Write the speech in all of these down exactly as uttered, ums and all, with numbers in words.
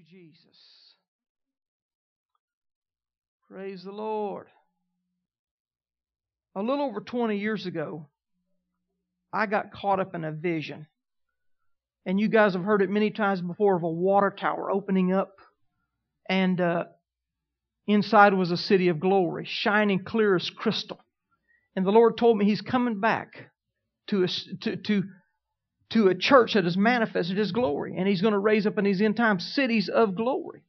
Jesus. Praise the Lord. A little over twenty years ago, I got caught up in a vision. And you guys have heard it many times before of a water tower opening up. And uh, inside was a city of glory, shining clear as crystal. And the Lord told me He's coming back to a, to, to, to a church that has manifested His glory. And He's going to raise up in these end times cities of glory.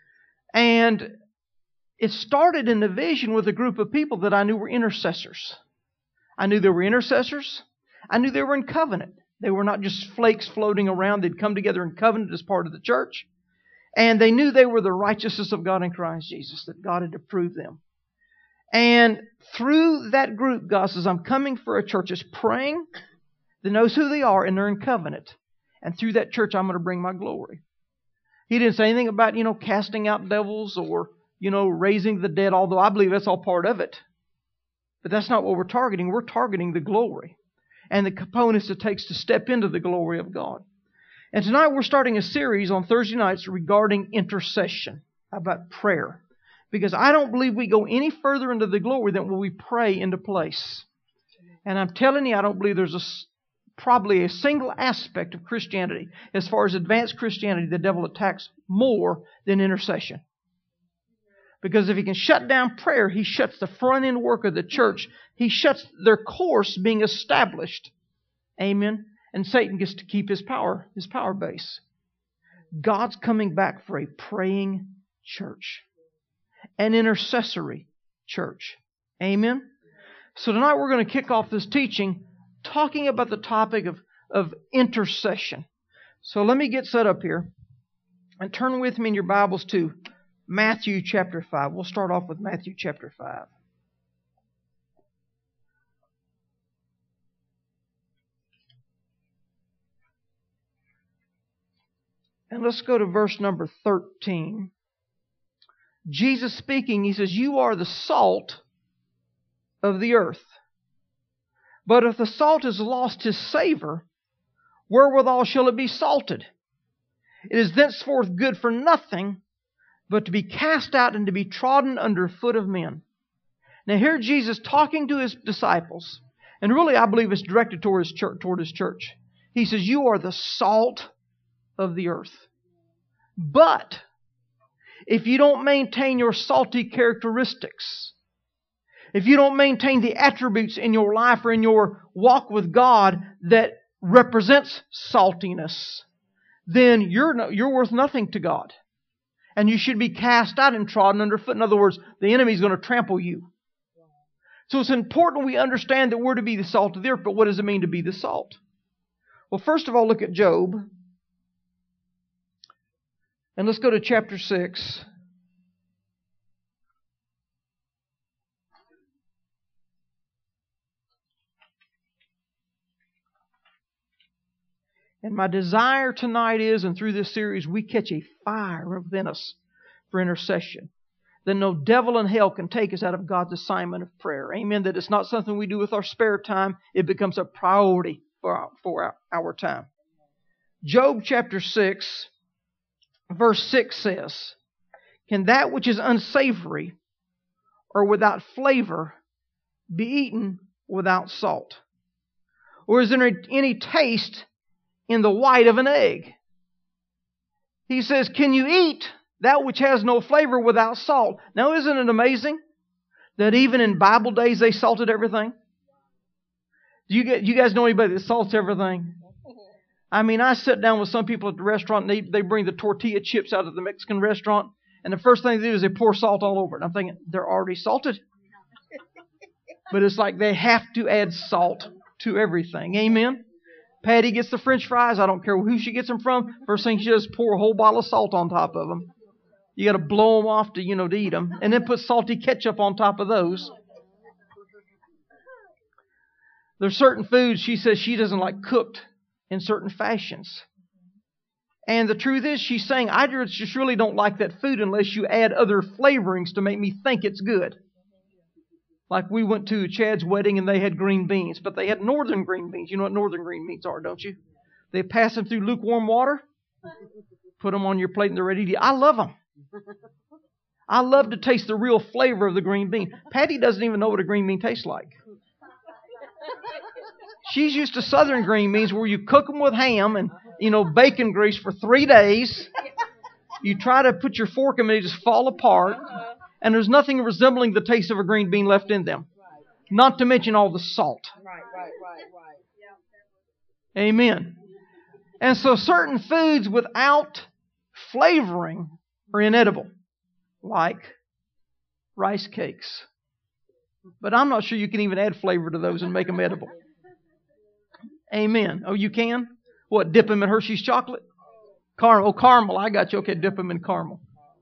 And it started in the vision with a group of people that I knew were intercessors. I knew they were intercessors. I knew they were in covenant. They were not just flakes floating around. They'd come together in covenant as part of the church. And they knew they were the righteousness of God in Christ Jesus, that God had approved them. And through that group, God says, I'm coming for a church that's praying, that knows who they are, and they're in covenant. And through that church, I'm going to bring my glory. He didn't say anything about, you know, casting out devils or, you know, raising the dead, although I believe that's all part of it. But that's not what we're targeting. We're targeting the glory and the components it takes to step into the glory of God. And tonight we're starting a series on Thursday nights regarding intercession, about prayer. Because I don't believe we go any further into the glory than when we pray into place. And I'm telling you, I don't believe there's a, probably a single aspect of Christianity, as far as advanced Christianity, the devil attacks more than intercession. Because if he can shut down prayer, he shuts the front end work of the church. He shuts their course being established. Amen. And Satan gets to keep his power, his power base. God's coming back for a praying church. An intercessory church. Amen. So tonight we're going to kick off this teaching talking about the topic of, of intercession. So let me get set up here and turn with me in your Bibles to Matthew chapter five. We'll start off with Matthew chapter five. And let's go to verse number thirteen. Jesus speaking, He says, you are the salt of the earth. But if the salt has lost his savor, wherewithal shall it be salted? It is thenceforth good for nothing, but to be cast out and to be trodden under foot of men. Now here Jesus talking to His disciples, and really I believe it's directed toward His church. Toward his church. He says, you are the salt of the earth. But if you don't maintain your salty characteristics, if you don't maintain the attributes in your life or in your walk with God that represents saltiness, then you're no, you're worth nothing to God. And you should be cast out and trodden underfoot. In other words, the enemy is going to trample you. So it's important we understand that we're to be the salt of the earth, but what does it mean to be the salt? Well, first of all, look at Job. And let's go to chapter six. And my desire tonight is, and through this series, we catch a fire within us for intercession. That no devil in hell can take us out of God's assignment of prayer. Amen. That it's not something we do with our spare time. It becomes a priority for our, for our, our time. Job chapter six, verse six says, can that which is unsavory or without flavor be eaten without salt? Or is there any taste in the white of an egg? He says, can you eat that which has no flavor without salt? Now, isn't it amazing that even in Bible days they salted everything? Do you, get, you guys know anybody that salts everything? I mean, I sit down with some people at the restaurant and they, they bring the tortilla chips out of the Mexican restaurant, and the first thing they do is they pour salt all over it. I'm thinking, they're already salted. But it's like they have to add salt to everything. Amen? Patty gets the French fries. I don't care who she gets them from. First thing she does is pour a whole bottle of salt on top of them. You got to blow them off to, you know, to eat them. And then put salty ketchup on top of those. There's certain foods she says she doesn't like cooked in certain fashions. And the truth is, she's saying, I just really don't like that food unless you add other flavorings to make me think it's good. Like we went to Chad's wedding and they had green beans, but they had northern green beans. You know what northern green beans are, don't you? They pass them through lukewarm water, put them on your plate and they're ready to eat. I love them. I love to taste the real flavor of the green bean. Patty doesn't even know what a green bean tastes like. She's used to southern green beans where you cook them with ham and, you know, bacon grease for three days. You try to put your fork in them and they just fall apart. And there's nothing resembling the taste of a green bean left in them. Not to mention all the salt. Amen. And so certain foods without flavoring are inedible. Like rice cakes. But I'm not sure you can even add flavor to those and make them edible. Amen. Oh, you can? What, dip them in Hershey's chocolate? Caramel. Oh, caramel. I got you. Okay, dip them in caramel.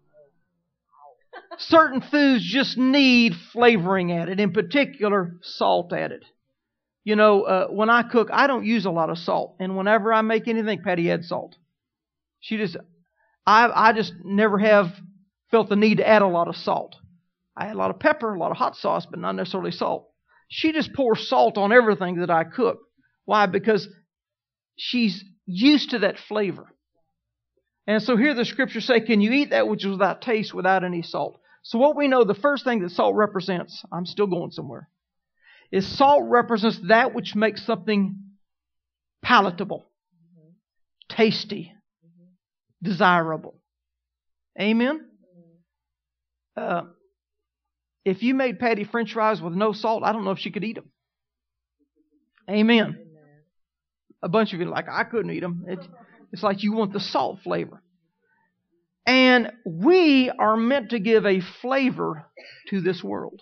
Certain foods just need flavoring added. In particular, salt added. You know, uh, when I cook, I don't use a lot of salt. And whenever I make anything, Patty adds salt. She just, I, I just never have felt the need to add a lot of salt. I add a lot of pepper, a lot of hot sauce, but not necessarily salt. She just pours salt on everything that I cook. Why? Because she's used to that flavor. And so here the scriptures say, can you eat that which is without taste, without any salt? So what we know, the first thing that salt represents, I'm still going somewhere, is salt represents that which makes something palatable, tasty, desirable. Amen? Uh, if you made Patty French fries with no salt, I don't know if she could eat them. Amen. A bunch of you are like, I couldn't eat them. It, it's like you want the salt flavor. And we are meant to give a flavor to this world.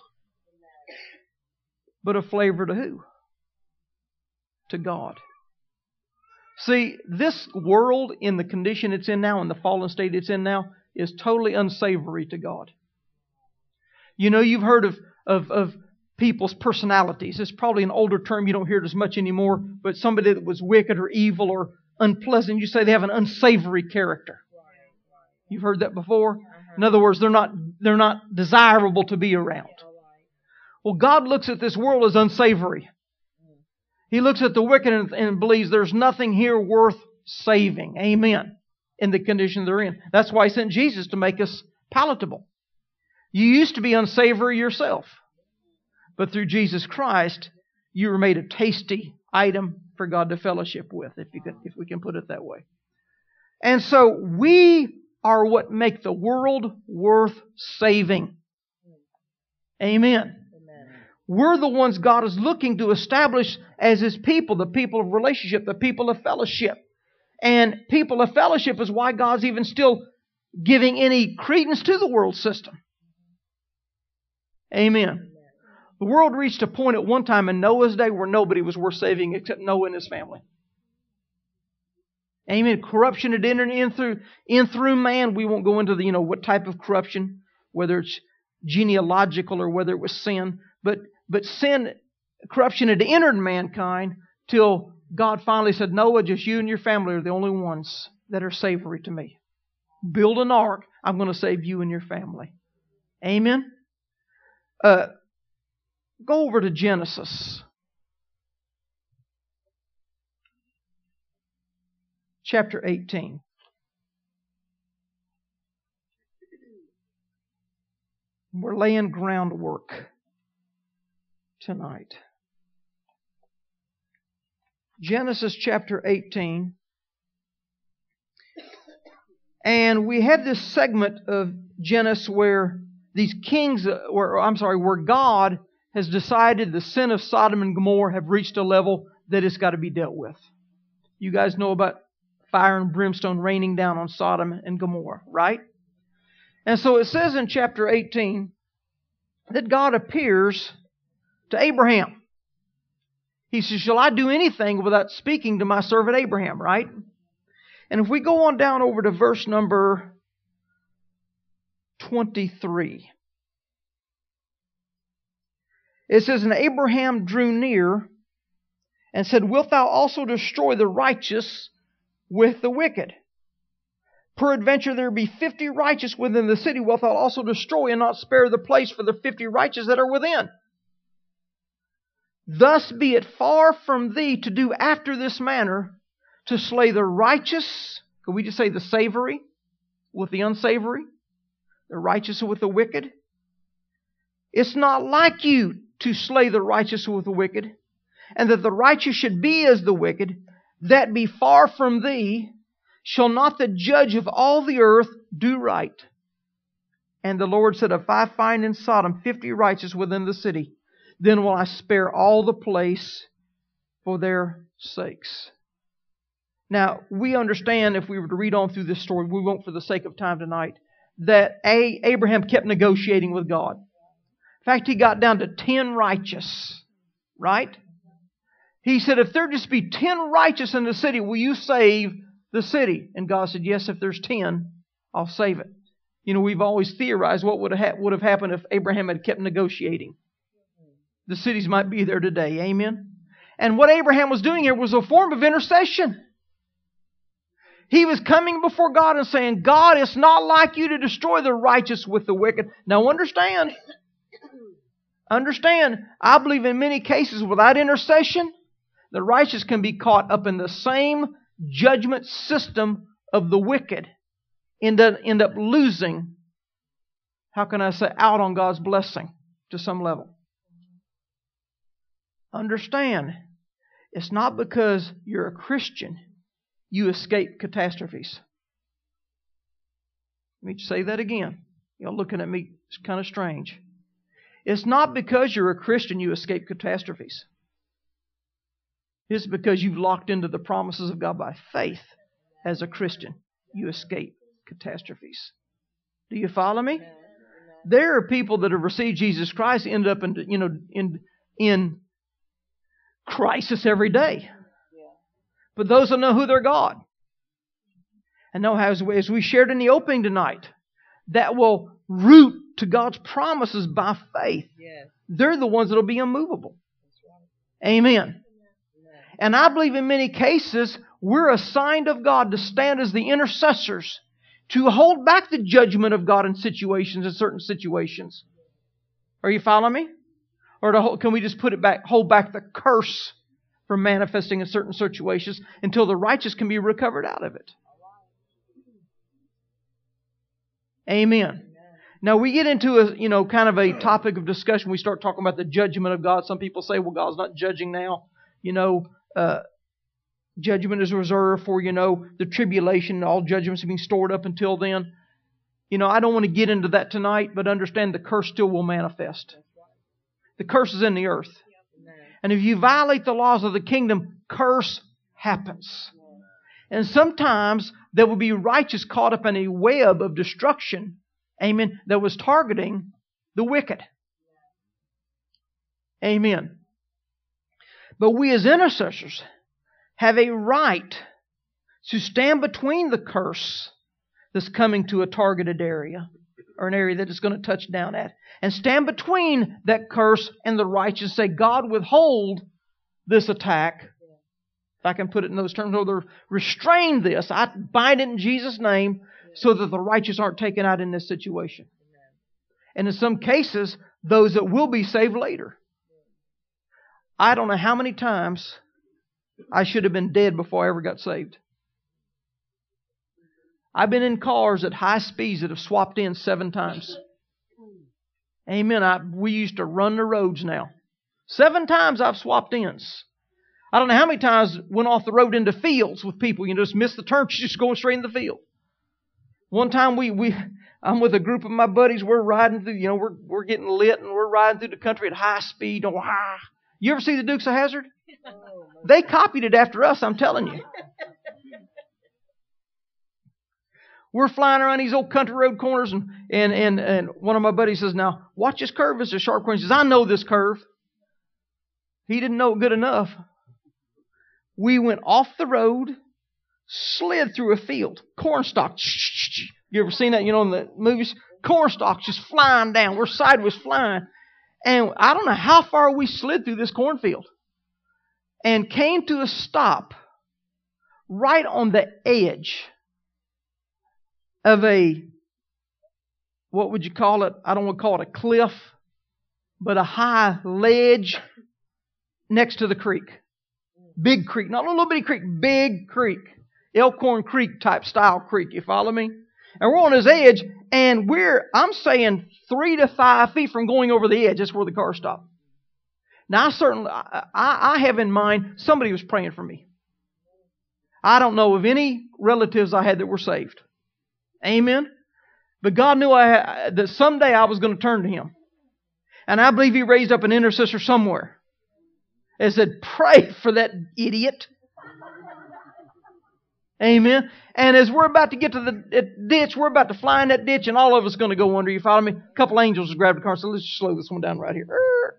But a flavor to who? To God. See, this world in the condition it's in now, in the fallen state it's in now, is totally unsavory to God. You know, you've heard of, of, of people's personalities. It's probably an older term. You don't hear it as much anymore. But somebody that was wicked or evil or unpleasant, you say they have an unsavory character. You've heard that before? In other words, they're not, they're not desirable to be around. Well, God looks at this world as unsavory. He looks at the wicked and, and believes there's nothing here worth saving. Amen. In the condition they're in. That's why He sent Jesus, to make us palatable. You used to be unsavory yourself. But through Jesus Christ, you were made a tasty item for God to fellowship with, if you can, if we can put it that way. And so we are what make the world worth saving. Amen. We're the ones God is looking to establish as His people, the people of relationship, the people of fellowship. And people of fellowship is why God's even still giving any credence to the world system. Amen. The world reached a point at one time in Noah's day where nobody was worth saving except Noah and his family. Amen. Corruption had entered in through, in through man. We won't go into the, you know, what type of corruption, whether it's genealogical or whether it was sin. But But sin, corruption had entered mankind till God finally said, Noah, just you and your family are the only ones that are savory to me. Build an ark. I'm going to save you and your family. Amen? Uh, go over to Genesis. Chapter eighteen. We're laying groundwork tonight. Genesis chapter eighteen. And we had this segment of Genesis where these kings, or I'm sorry, where God has decided the sin of Sodom and Gomorrah have reached a level that it's got to be dealt with. You guys know about fire and brimstone raining down on Sodom and Gomorrah, right? And so it says in chapter eighteen that God appears to Abraham. He says, shall I do anything without speaking to my servant Abraham, right? And if we go on down over to verse number twenty-three. It says, and Abraham drew near and said, wilt thou also destroy the righteous with the wicked? Peradventure there be fifty righteous within the city, wilt thou also destroy and not spare the place for the fifty righteous that are within? Thus be it far from thee to do after this manner, to slay the righteous, could we just say the savory, with the unsavory, the righteous with the wicked. It's not like you to slay the righteous with the wicked, and that the righteous should be as the wicked. That be far from thee. Shall not the judge of all the earth do right? And the Lord said, if I find in Sodom fifty righteous within the city, then will I spare all the place for their sakes. Now, we understand, if we were to read on through this story, we won't for the sake of time tonight, that A, Abraham kept negotiating with God. In fact, he got down to ten righteous, right? He said, if there just be ten righteous in the city, will you save the city? And God said, yes, if there's ten, I'll save it. You know, we've always theorized what would have, would have happened if Abraham had kept negotiating. The cities might be there today. Amen? And what Abraham was doing here was a form of intercession. He was coming before God and saying, God, it's not like you to destroy the righteous with the wicked. Now understand, understand, I believe in many cases without intercession, the righteous can be caught up in the same judgment system of the wicked. End up, end up losing, how can I say, out on God's blessing to some level. Understand, it's not because you're a Christian you escape catastrophes. Let me say that again. You're looking at me, it's kind of strange. It's not because you're a Christian you escape catastrophes. It's because you've locked into the promises of God by faith as a Christian. You escape catastrophes. Do you follow me? There are people that have received Jesus Christ end up in, you know, in, in crisis every day. But those that know who their God, and know how, as we, as we shared in the opening tonight, that will root to God's promises by faith. Yes. They're the ones that will be immovable. Right. Amen. Amen. And I believe in many cases we're assigned of God to stand as the intercessors to hold back the judgment of God in situations, in certain situations. Are you following me? Or to hold, can we just put it back, hold back the curse from manifesting in certain situations until the righteous can be recovered out of it? Amen. Now we get into a, you know, kind of a topic of discussion. We start talking about the judgment of God. Some people say, well, God's not judging now. You know, uh, judgment is reserved for, you know, the tribulation. All judgments are being stored up until then. You know, I don't want to get into that tonight, but understand the curse still will manifest. The curse is in the earth. And if you violate the laws of the kingdom, curse happens. And sometimes there will be righteous caught up in a web of destruction, amen, that was targeting the wicked. Amen. But we as intercessors have a right to stand between the curse that's coming to a targeted area, or an area that it's going to touch down at, and stand between that curse and the righteous. Say, God, withhold this attack. If I can put it in those terms, or restrain this. I bind it in Jesus' name so that the righteous aren't taken out in this situation. And in some cases, those that will be saved later. I don't know how many times I should have been dead before I ever got saved. I've been in cars at high speeds that have swapped in seven times. Amen. I, we used to run the roads now. Seven times I've swapped ends. I don't know how many times went off the road into fields with people. You just miss the turn, just going straight in the field. One time we, we I'm with a group of my buddies. We're riding through, you know, we're we're getting lit and we're riding through the country at high speed. Oh, ah. You ever see the Dukes of Hazzard? They copied it after us, I'm telling you. We're flying around these old country road corners, and, and, and, and one of my buddies says, now, watch this curve. It's a sharp corner. He says, I know this curve. He didn't know it good enough. We went off the road, slid through a field, corn stalks. You ever seen that, you know, in the movies? Corn stalks just flying down. We're sideways flying. And I don't know how far we slid through this cornfield. And came to a stop right on the edge of a, what would you call it? I don't want to call it a cliff, but a high ledge next to the creek. Big creek, not a little bitty creek, big creek. Elkhorn Creek type style creek, you follow me? And we're on his edge, and we're, I'm saying, three to five feet from going over the edge. That's where the car stopped. Now, I certainly, I, I have in mind somebody was praying for me. I don't know of any relatives I had that were saved. Amen? But God knew I had, that someday I was going to turn to Him. And I believe He raised up an intercessor somewhere and said, pray for that idiot. Amen. And as we're about to get to the ditch, we're about to fly in that ditch, and all of us are going to go under. You follow me? A couple angels grabbed the car and said, let's just slow this one down right here.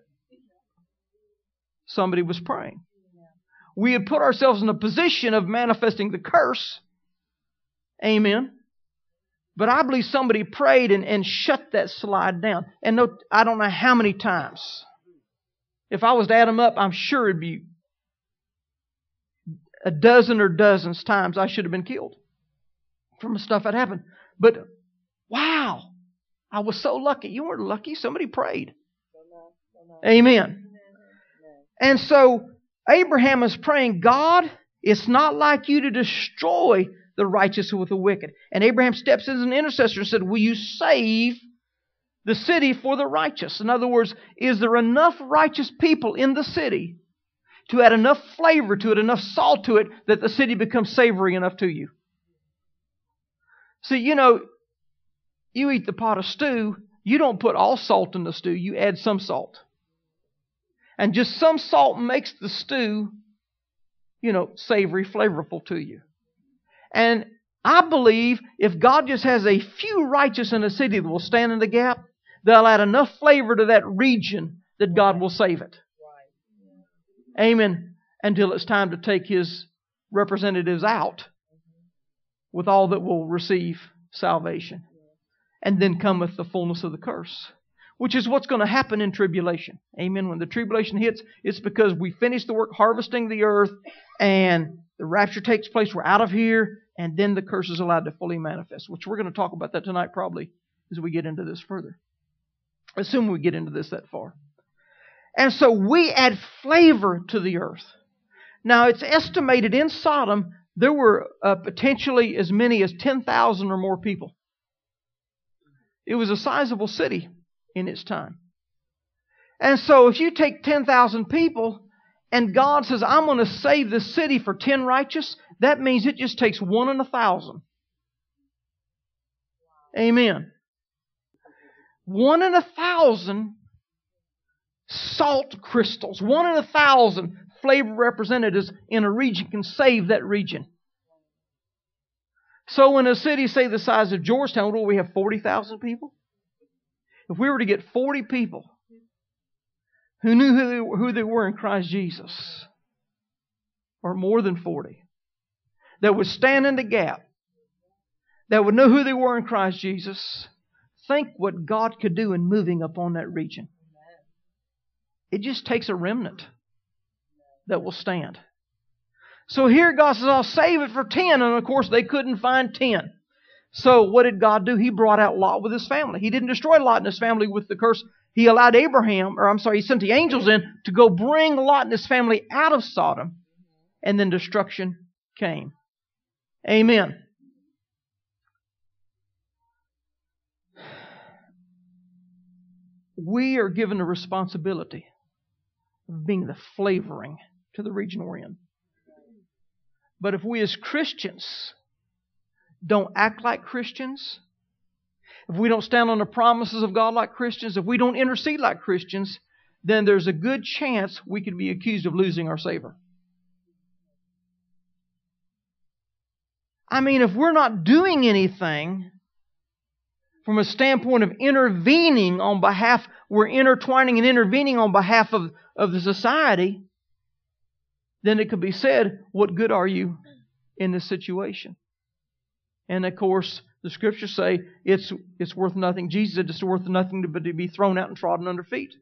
Somebody was praying. We had put ourselves in a position of manifesting the curse. Amen. But I believe somebody prayed and, and shut that slide down. And no, I don't know how many times. If I was to add them up, I'm sure it'd be a dozen or dozens times I should have been killed from the stuff that happened. But wow, I was so lucky. You weren't lucky. Somebody prayed. Amen. And so Abraham is praying, God, it's not like you to destroy the righteous with the wicked. And Abraham steps in as an intercessor and said, will you save the city for the righteous? In other words, is there enough righteous people in the city to add enough flavor to it, enough salt to it, that the city becomes savory enough to you? See, you know, you eat the pot of stew, you don't put all salt in the stew, you add some salt. And just some salt makes the stew, you know, savory, flavorful to you. And I believe if God just has a few righteous in a city that will stand in the gap, they'll add enough flavor to that region that God will save it. Amen. Until it's time to take His representatives out with all that will receive salvation. And then cometh the fullness of the curse, which is what's going to happen in tribulation. Amen. When the tribulation hits, it's because we finish the work harvesting the earth and the rapture takes place. We're out of here, and then the curse is allowed to fully manifest, which we're going to talk about that tonight probably as we get into this further. Assume we get into this that far. And so we add flavor to the earth. Now, it's estimated in Sodom there were uh, potentially as many as ten thousand or more people. It was a sizable city in its time. And so if you take ten thousand people and God says, I'm going to save this city for ten righteous, that means it just takes one in a thousand. Amen. One in a thousand salt crystals, one in a thousand flavor representatives in a region can save that region. So in a city, say the size of Georgetown, what do we have, forty thousand people? If we were to get forty people who knew who they, who they were in Christ Jesus, or more than forty, that would stand in the gap, that would know who they were in Christ Jesus, think what God could do in moving upon that region. It just takes a remnant that will stand. So here God says, I'll save it for ten. And of course, they couldn't find ten. So what did God do? He brought out Lot with his family. He didn't destroy Lot and his family with the curse. He allowed Abraham, or I'm sorry, He sent the angels in to go bring Lot and his family out of Sodom. And then destruction came. Amen. We are given a responsibility of being the flavoring to the region we're in. But if we as Christians don't act like Christians, if we don't stand on the promises of God like Christians, if we don't intercede like Christians, then there's a good chance we could be accused of losing our savor. I mean, if we're not doing anything from a standpoint of intervening on behalf, we're intertwining and intervening on behalf of, of the society, then it could be said, what good are you in this situation? And of course, the Scriptures say it's it's worth nothing. Jesus said it's worth nothing but to be thrown out and trodden under feet.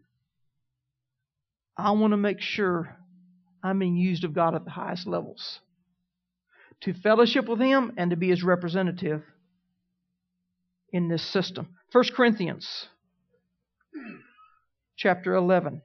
I want to make sure I'm being used of God at the highest levels, to fellowship with Him and to be His representative in this system. First Corinthians chapter eleven.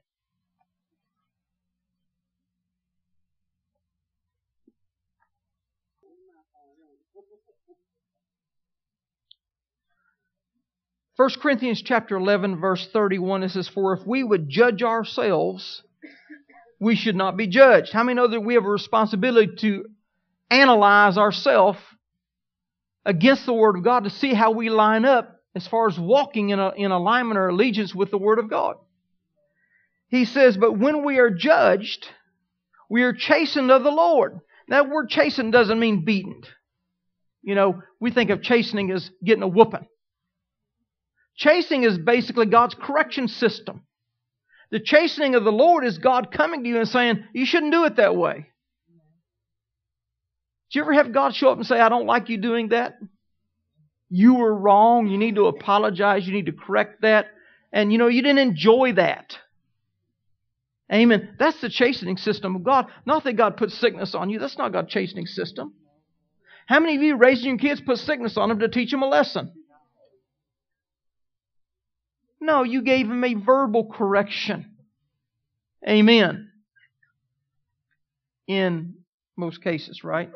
First Corinthians chapter eleven, verse thirty-one, it says, "For if we would judge ourselves, we should not be judged." How many know that we have a responsibility to analyze ourselves against the Word of God to see how we line up as far as walking in, a, in alignment or allegiance with the Word of God? He says, "But when we are judged, we are chastened of the Lord." That word chastened doesn't mean beaten. You know, we think of chastening as getting a whooping. Chastening is basically God's correction system. The chastening of the Lord is God coming to you and saying, you shouldn't do it that way. Did you ever have God show up and say, I don't like you doing that? You were wrong. You need to apologize. You need to correct that. And you know, you didn't enjoy that. Amen. That's the chastening system of God. Not that God puts sickness on you. That's not God's chastening system. How many of you raising your kids put sickness on them to teach them a lesson? No, you gave them a verbal correction. Amen. In most cases, right?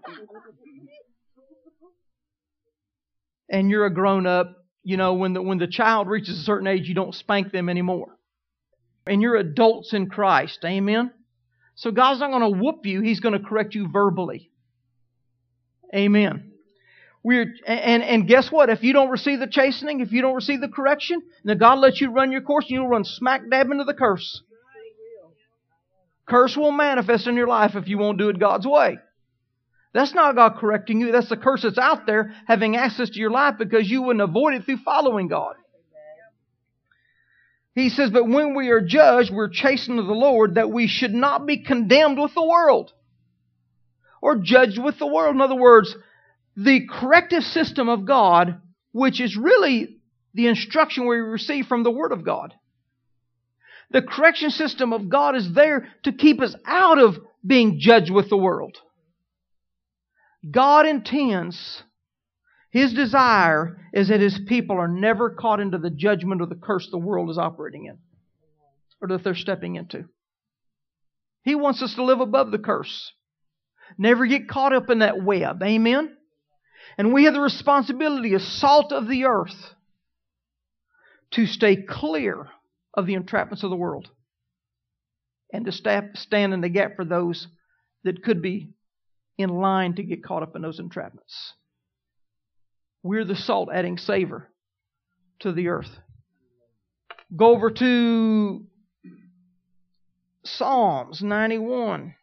And you're a grown-up. You know, when the, when the child reaches a certain age, you don't spank them anymore. And you're adults in Christ. Amen? So God's not going to whoop you. He's going to correct you verbally. Amen. We're, and, and guess what? If you don't receive the chastening, if you don't receive the correction, then God lets you run your course and you'll run smack dab into the curse. Curse will manifest in your life if you won't do it God's way. That's not God correcting you. That's the curse that's out there having access to your life because you wouldn't avoid it through following God. He says, but when we are judged, we're chastened of the Lord, that we should not be condemned with the world or judged with the world. In other words, the corrective system of God, which is really the instruction we receive from the Word of God. The correction system of God is there to keep us out of being judged with the world. God intends, His desire is that His people are never caught into the judgment or the curse the world is operating in, or that they're stepping into. He wants us to live above the curse. Never get caught up in that web. Amen? And we have the responsibility as salt of the earth to stay clear of the entrapments of the world and to stand in the gap for those that could be in line to get caught up in those entrapments. We're the salt adding savor to the earth. Go over to Psalms ninety-one.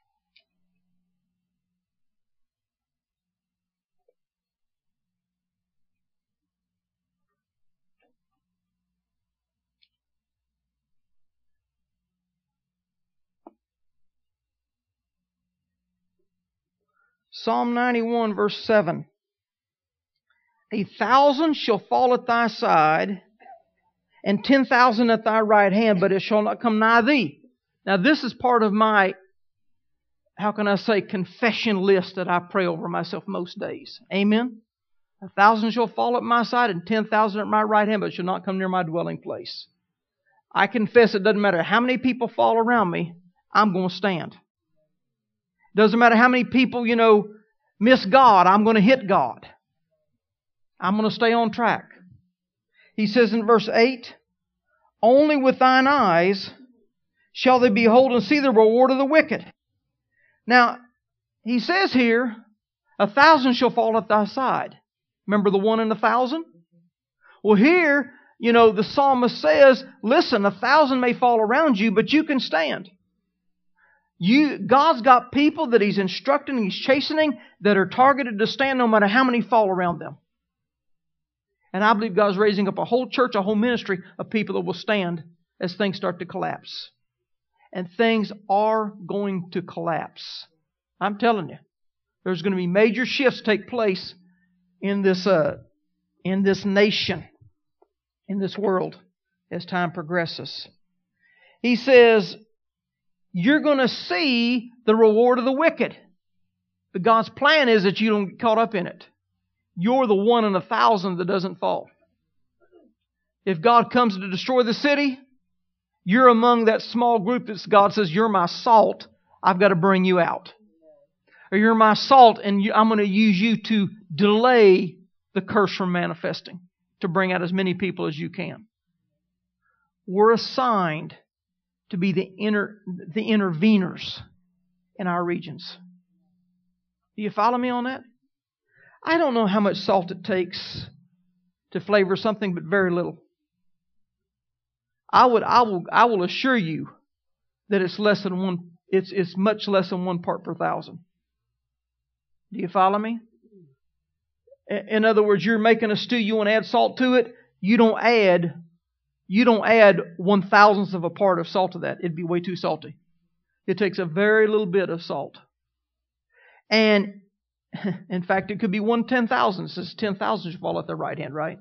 Psalm ninety-one, verse seven. A thousand shall fall at thy side, and ten thousand at thy right hand, but it shall not come nigh thee. Now this is part of my, how can I say, confession list that I pray over myself most days. Amen? A thousand shall fall at my side, and ten thousand at my right hand, but it shall not come near my dwelling place. I confess it doesn't matter how many people fall around me, I'm going to stand. Doesn't matter how many people, you know, miss God, I'm going to hit God. I'm going to stay on track. He says in verse eight, only with thine eyes shall they behold and see the reward of the wicked. Now, he says here, a thousand shall fall at thy side. Remember the one in a thousand? Well, here, you know, the psalmist says, listen, a thousand may fall around you, but you can stand. You, God's got people that He's instructing, He's chastening, that are targeted to stand no matter how many fall around them. And I believe God's raising up a whole church, a whole ministry of people that will stand as things start to collapse. And things are going to collapse. I'm telling you. There's going to be major shifts take place in this, uh, in this nation, in this world, as time progresses. He says, you're going to see the reward of the wicked. But God's plan is that you don't get caught up in it. You're the one in a thousand that doesn't fall. If God comes to destroy the city, you're among that small group that God says, you're my salt, I've got to bring you out. Or you're my salt and you, I'm going to use you to delay the curse from manifesting. to bring out as many people as you can. We're assigned to be the inter, the interveners in our regions. Do you follow me on that? I don't know how much salt it takes to flavor something, but very little. I would, I will, I will assure you that it's less than one. It's it's much less than one part per thousand. Do you follow me? In other words, you're making a stew. You want to add salt to it. You don't add. You don't add one thousandth of a part of salt to that. It'd be way too salty. It takes a very little bit of salt. And in fact, it could be one ten thousandth. Since ten thousand should fall at the right hand, right?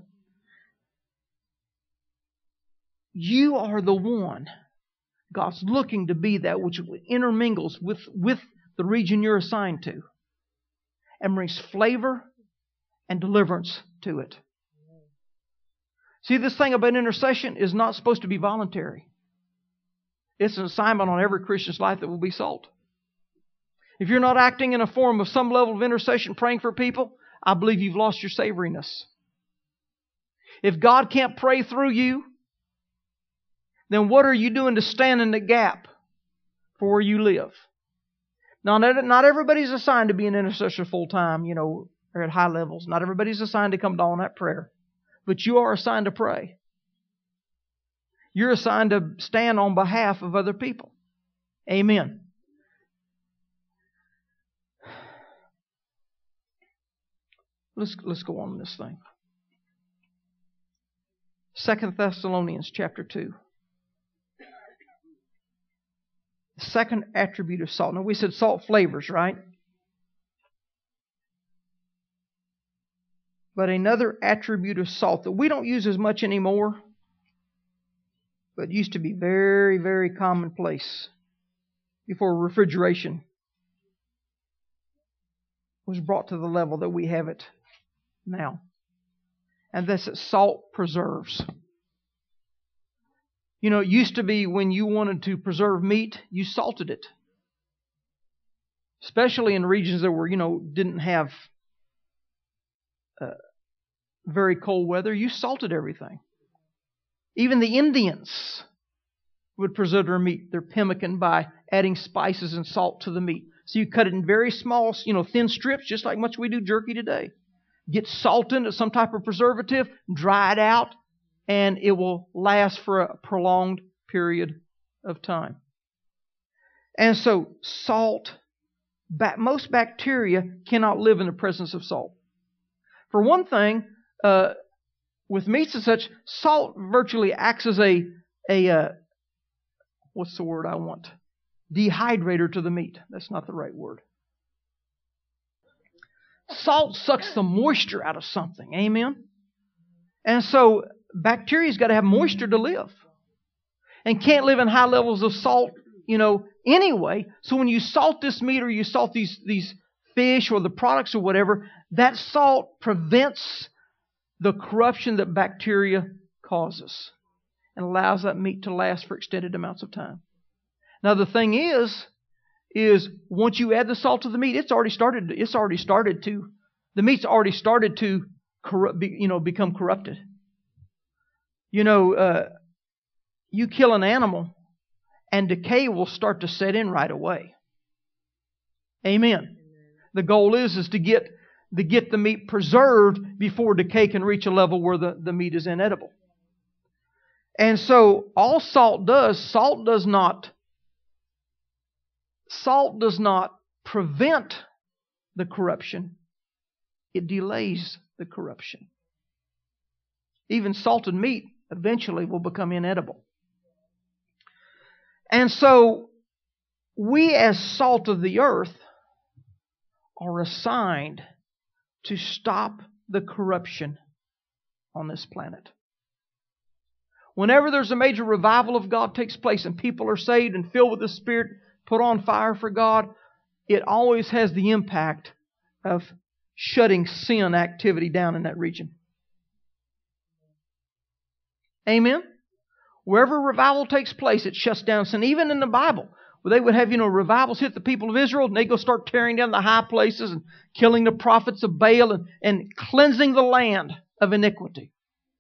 You are the one God's looking to be that which intermingles with, with the region you're assigned to and brings flavor and deliverance to it. See, this thing about intercession is not supposed to be voluntary. It's an assignment on every Christian's life that will be salt. If you're not acting in a form of some level of intercession, praying for people, I believe you've lost your savoriness. If God can't pray through you, then what are you doing to stand in the gap for where you live? Now, not everybody's assigned to be an intercessor full time, you know, or at high levels. Not everybody's assigned to come to all night prayer. But you are assigned to pray. You're assigned to stand on behalf of other people. Amen. Let's, let's go on this thing. Second Thessalonians chapter two. The second attribute of salt. Now we said salt flavors, right? But another attribute of salt that we don't use as much anymore, but used to be very, very commonplace before refrigeration was brought to the level that we have it now. And that's that salt preserves. You know, it used to be when you wanted to preserve meat, you salted it. Especially in regions that were, you know, didn't have uh, very cold weather, you salted everything. Even the Indians would preserve their meat, their pemmican, by adding spices and salt to the meat. So you cut it in very small, you know, thin strips, just like much we do jerky today. Get salt into some type of preservative, dry it out, and it will last for a prolonged period of time. And so salt, most bacteria cannot live in the presence of salt. For one thing, uh, with meats and such, salt virtually acts as a, a uh, what's the word I want? Dehydrator to the meat. That's not the right word. Salt sucks the moisture out of something. Amen? And so bacteria's got to have moisture to live. And can't live in high levels of salt, you know, anyway. So when you salt this meat or you salt these, these fish or the products or whatever, that salt prevents the corruption that bacteria causes and allows that meat to last for extended amounts of time. Now the thing is, is once you add the salt to the meat, it's already started. It's already started to. The meat's already started to, corrupt, you know, become corrupted. You know, uh, you kill an animal, and decay will start to set in right away. Amen. The goal is is to get to get the meat preserved before decay can reach a level where the, the meat is inedible. And so all salt does, salt does not. Salt does not prevent the corruption. It delays the corruption. Even salted meat eventually will become inedible. And so we as salt of the earth are assigned to stop the corruption on this planet. Whenever there's a major revival of God takes place and people are saved and filled with the Spirit, put on fire for God, it always has the impact of shutting sin activity down in that region. Amen? Wherever revival takes place, it shuts down sin. Even in the Bible, where they would have, you know, revivals hit the people of Israel, and they go start tearing down the high places and killing the prophets of Baal and, and cleansing the land of iniquity.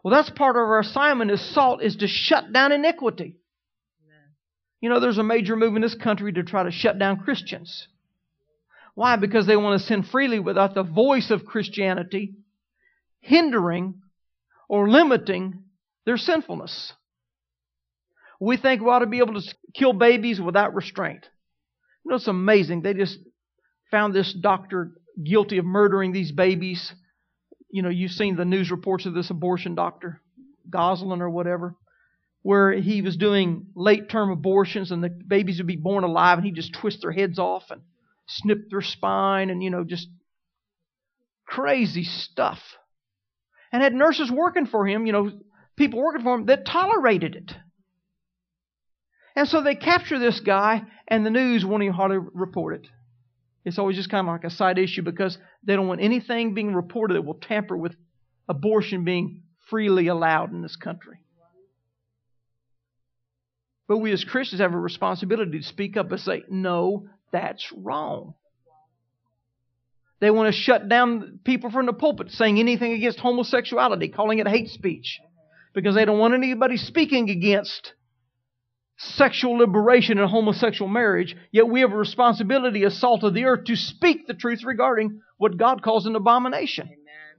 Well, that's part of our assignment as salt, is to shut down iniquity. Amen. You know, there's a major move in this country to try to shut down Christians. Why? Because they want to sin freely without the voice of Christianity hindering or limiting their sinfulness. We think we ought to be able to kill babies without restraint. You know, it's amazing. They just found this doctor guilty of murdering these babies. You know, you've seen the news reports of this abortion doctor, Goslin or whatever, where he was doing late-term abortions and the babies would be born alive and he'd just twist their heads off and snip their spine and, you know, just crazy stuff. And had nurses working for him, you know, people working for him that tolerated it. And so they capture this guy and the news won't even hardly report it. It's always just kind of like a side issue because they don't want anything being reported that will tamper with abortion being freely allowed in this country. But we as Christians have a responsibility to speak up and say, no, that's wrong. They want to shut down people from the pulpit saying anything against homosexuality, calling it hate speech, because they don't want anybody speaking against sexual liberation and homosexual marriage. Yet we have a responsibility as salt of the earth to speak the truth regarding what God calls an abomination. Amen.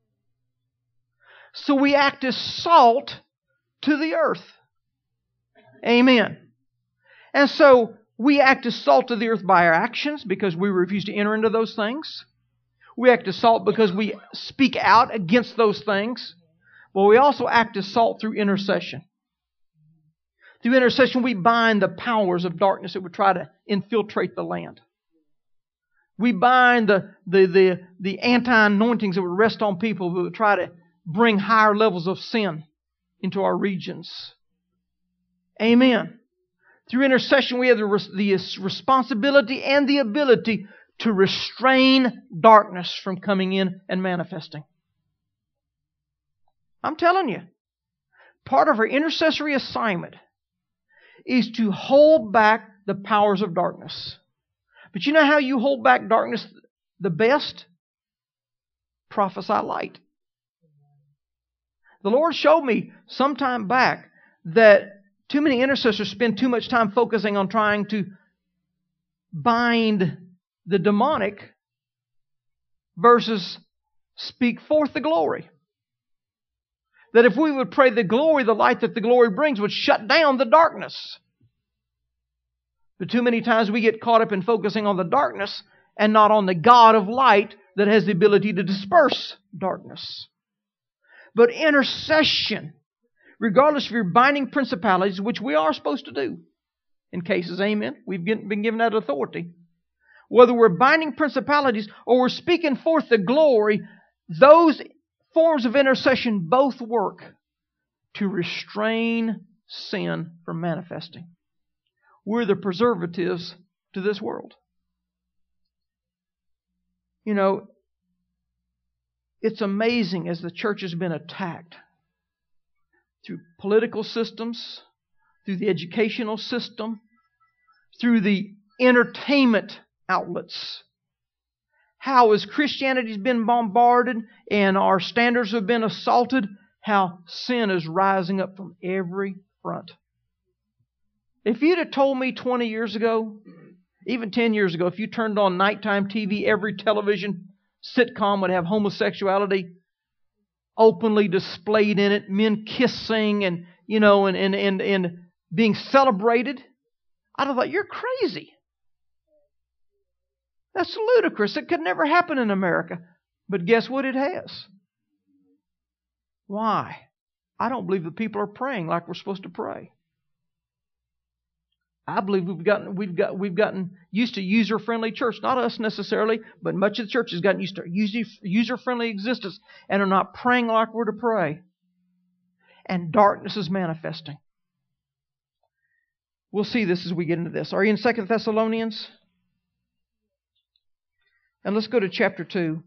So we act as salt to the earth. Amen. And so we act as salt to the earth by our actions because we refuse to enter into those things. We act as salt because we speak out against those things. But we also act as salt through intercession. Through intercession, we bind the powers of darkness that would try to infiltrate the land. We bind the, the, the, the anti-anointings that would rest on people who would try to bring higher levels of sin into our regions. Amen. Through intercession, we have the, the responsibility and the ability to restrain darkness from coming in and manifesting. I'm telling you, part of our intercessory assignment is to hold back the powers of darkness. But you know how you hold back darkness the best? Prophesy light. The Lord showed me some time back that too many intercessors spend too much time focusing on trying to bind the demonic versus speak forth the glory. That if we would pray the glory, the light that the glory brings would shut down the darkness. But too many times we get caught up in focusing on the darkness and not on the God of light that has the ability to disperse darkness. But intercession, regardless if you're binding principalities, which we are supposed to do in cases, amen, we've been given that authority. Whether we're binding principalities or we're speaking forth the glory, those forms of intercession both work to restrain sin from manifesting. We're the preservatives to this world. You know, it's amazing as the church has been attacked through political systems, through the educational system, through the entertainment outlets. How as Christianity has been bombarded and our standards have been assaulted, how sin is rising up from every front. If you'd have told me twenty years ago, even ten years ago, if you turned on nighttime T V, every television sitcom would have homosexuality openly displayed in it, men kissing and, you know, and, and, and, and being celebrated, I'd have thought, you're crazy. That's ludicrous. It could never happen in America. But guess what? It has. Why? I don't believe the people are praying like we're supposed to pray. I believe we've gotten we've got we've gotten used to user-friendly church. Not us necessarily, but much of the church has gotten used to user-friendly existence and are not praying like we're to pray. And darkness is manifesting. We'll see this as we get into this. Are you in Second Thessalonians? And let's go to chapter two.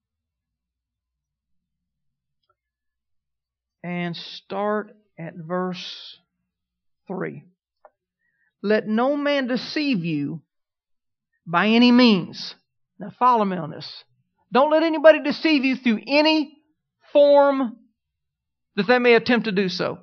And start at verse three. Let no man deceive you by any means. Now follow me on this. Don't let anybody deceive you through any form that they may attempt to do so.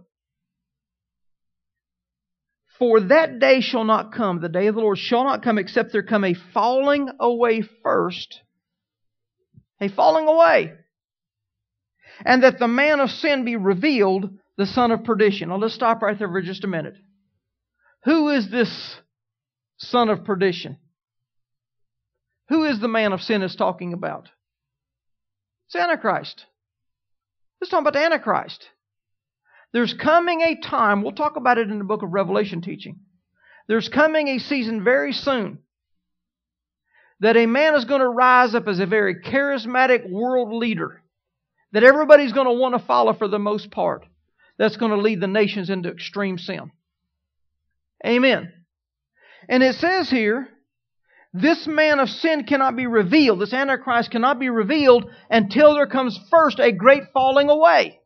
For that day shall not come, the day of the Lord shall not come, except there come a falling away first. A falling away. And that the man of sin be revealed, the son of perdition. Now let's stop right there for just a minute. Who is this son of perdition? Who is the man of sin it's talking about? It's Antichrist. It's talking about the Antichrist. There's coming a time, we'll talk about it in the book of Revelation teaching. There's coming a season very soon that a man is going to rise up as a very charismatic world leader that everybody's going to want to follow for the most part. That's going to lead the nations into extreme sin. Amen. And it says here, this man of sin cannot be revealed. This Antichrist cannot be revealed until there comes first a great falling away.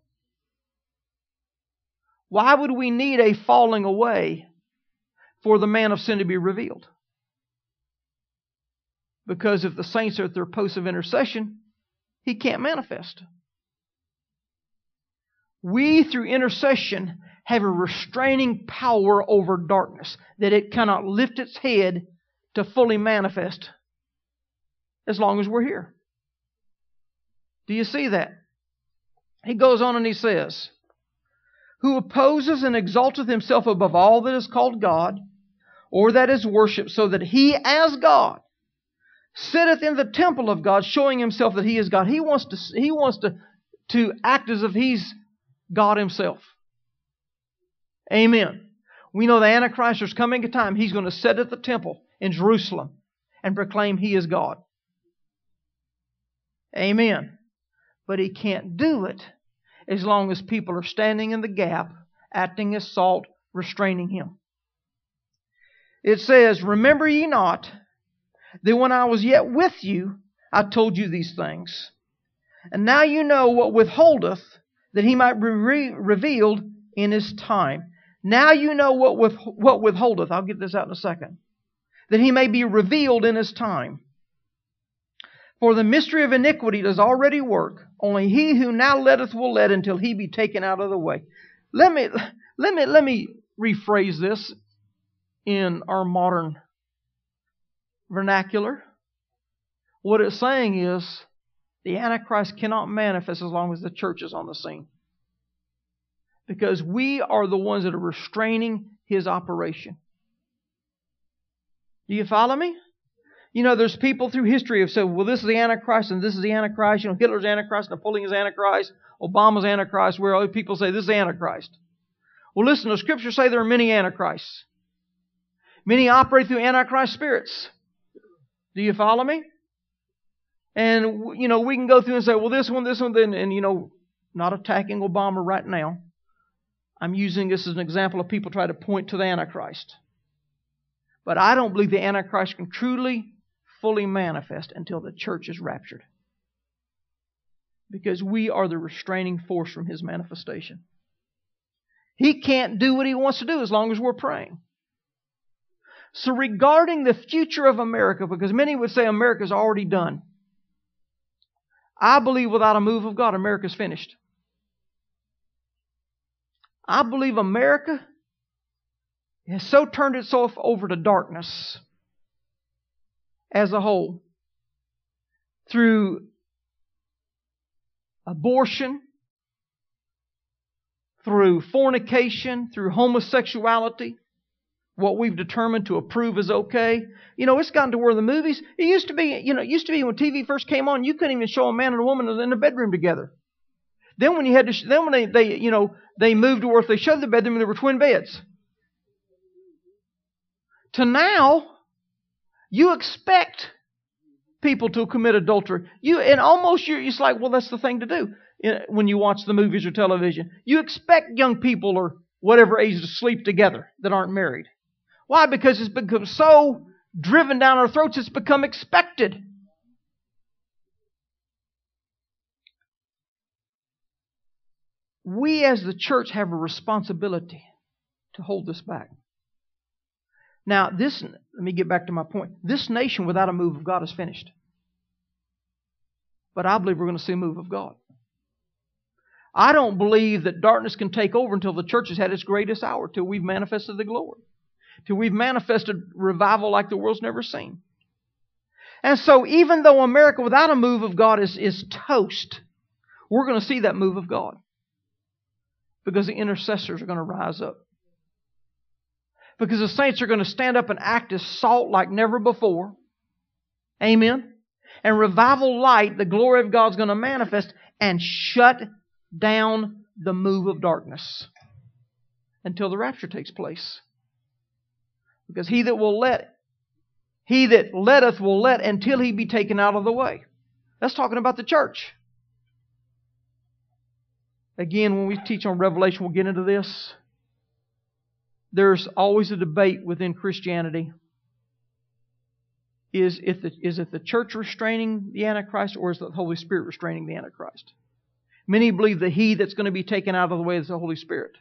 Why would we need a falling away for the man of sin to be revealed? Because if the saints are at their posts of intercession, he can't manifest. We, through intercession, have a restraining power over darkness, that it cannot lift its head to fully manifest as long as we're here. Do you see that? He goes on and he says, who opposes and exalteth himself above all that is called God, or that is worshipped, so that he as God sitteth in the temple of God, showing himself that he is God. He wants to, he wants to, to act as if he's God himself. Amen. We know the Antichrist is coming a time he's going to sit at the temple in Jerusalem and proclaim he is God. Amen. But he can't do it as long as people are standing in the gap, acting as salt, restraining him. It says, remember ye not that when I was yet with you, I told you these things. And now you know what withholdeth, that he might be re- revealed in his time. Now you know what, with, what withholdeth. I'll get this out in a second. That he may be revealed in his time. For the mystery of iniquity does already work. Only he who now letteth will let until he be taken out of the way. Let me, let me, let me rephrase this in our modern vernacular. What it's saying is the Antichrist cannot manifest as long as the church is on the scene. Because we are the ones that are restraining his operation. Do you follow me? You know, there's people through history who have said, well, this is the Antichrist and this is the Antichrist. You know, Hitler's Antichrist, Napoleon's Antichrist, Obama's Antichrist, where other people say this is Antichrist. Well, listen, the Scriptures say there are many Antichrists. Many operate through Antichrist spirits. Do you follow me? And, you know, we can go through and say, well, this one, this one, then, and, you know, not attacking Obama right now. I'm using this as an example of people try to point to the Antichrist. But I don't believe the Antichrist can truly, fully manifest until the church is raptured. Because we are the restraining force from his manifestation. He can't do what he wants to do as long as we're praying. So regarding the future of America, because many would say America's already done. I believe without a move of God, America's finished. I believe America has so turned itself over to darkness as a whole through abortion, through fornication, through homosexuality, what we've determined to approve is okay. You know, it's gotten to where the movies, it used to be, you know, it used to be when T V first came on, you couldn't even show a man and a woman in a bedroom together. Then when you had to, then when they, they, you know, they moved to where if they showed the bedroom, there were twin beds. To now, you expect people to commit adultery. You and almost you're, it's like, well, that's the thing to do when you watch the movies or television. You expect young people or whatever age to sleep together that aren't married. Why? Because it's become so driven down our throats, it's become expected. We as the church have a responsibility to hold this back. Now, this, let me get back to my point. This nation without a move of God is finished. But I believe we're going to see a move of God. I don't believe that darkness can take over until the church has had its greatest hour, till we've manifested the glory, till we've manifested revival like the world's never seen. And so even though America without a move of God is, is toast, we're going to see that move of God. Because the intercessors are going to rise up. Because the saints are going to stand up and act as salt like never before. Amen. And revival light, the glory of God is going to manifest and shut down the move of darkness until the rapture takes place. Because he that will let, he that letteth will let until he be taken out of the way. That's talking about the church. Again, when we teach on Revelation, we'll get into this. There's always a debate within Christianity. Is, if the, is it the church restraining the Antichrist, or is it the Holy Spirit restraining the Antichrist? Many believe the he that's going to be taken out of the way is the Holy Spirit.